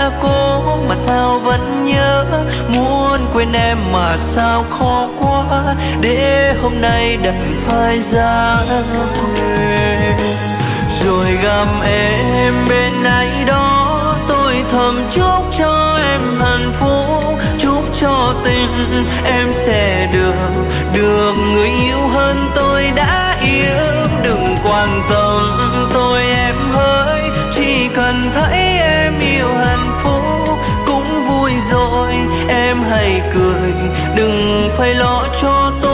đã cố mà sao vẫn nhớ, muốn quên em mà sao khó quá, để hôm nay đành phải ra về. Rồi gặp em bên ai đó, tôi thầm chúc cho em hạnh phúc, chúc cho tình em sẽ được người yêu hơn tôi đã yêu. Đừng quan tâm tôi em hỡi, chỉ cần thấy em yêu hạnh phúc cũng vui rồi. Em hãy cười, đừng phải lo cho tôi